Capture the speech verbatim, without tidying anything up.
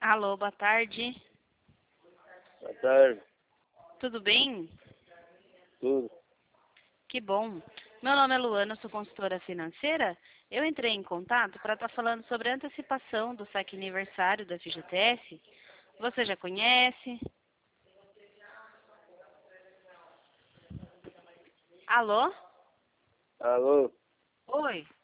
Alô, boa tarde. Boa tarde. Tudo bem? Tudo. Que bom. Meu nome é Luana, sou consultora financeira. Eu entrei em contato para estar falando sobre a antecipação do saque aniversário da F G T S. Você já conhece? Alô? Alô? Oi.